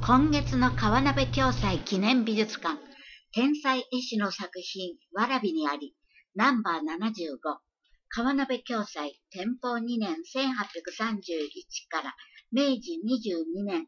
今月の川鍋暁斎記念美術館、天才絵師の作品、わらびにあり、ナンバー75、川鍋暁斎、天保2年1831から明治22年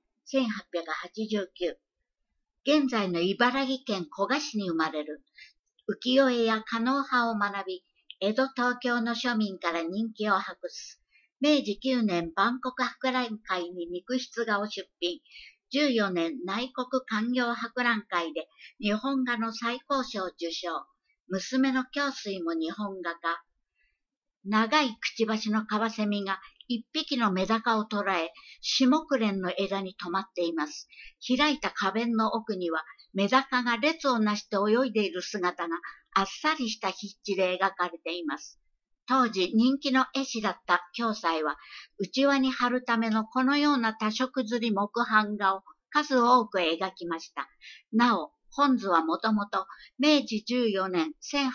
1889。現在の茨城県古河市に生まれる、浮世絵や狩野派を学び、江戸東京の庶民から人気を博す。明治9年万国博覧会に肉筆画を出品。14年内国官業博覧会で日本画の最高賞を受賞。娘の京水も日本画家。長いくちばしのカワセミが一匹のメダカを捕らえ、シモクレンの枝に止まっています。開いた花弁の奥にはメダカが列をなして泳いでいる姿があっさりした筆致で描かれています。当時人気の絵師だった暁斎は、内輪に貼るためのこのような多色刷り木版画を数多く描きました。なお、本図はもともと明治14年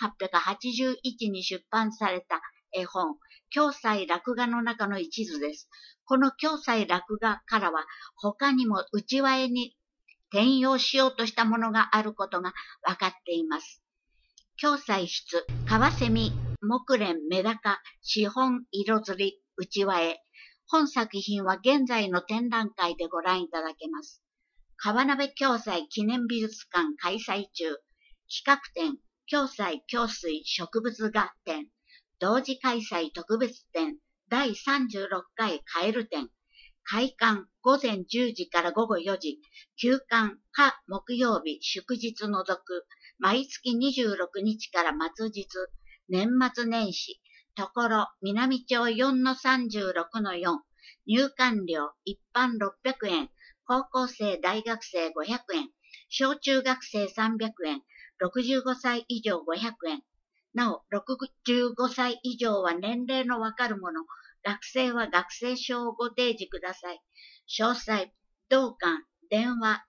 1881に出版された絵本、暁斎落画の中の一図です。この暁斎落画からは、他にも内輪絵に転用しようとしたものがあることが分かっています。暁斎筆、カワセミ、木蓮、メダカ、紙本、色刷り、内輪絵。本作品は現在の展覧会でご覧いただけます。川鍋暁斎記念美術館開催中。企画展、暁斎暁水植物画展。同時開催特別展、第36回カエル展。開館午前10時から午後4時。休館、木曜日、祝日除く。毎月26日から末日。年末年始、ところ、南町 4-36-4、入館料、一般600円、高校生、大学生500円、小中学生300円、65歳以上500円。なお、65歳以上は年齢のわかるもの、学生は学生証をご提示ください。詳細、同館、電話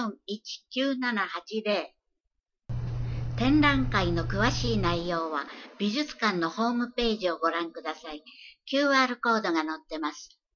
441-9780。展覧会の詳しい内容は美術館のホームページをご覧ください。QR コードが載ってます。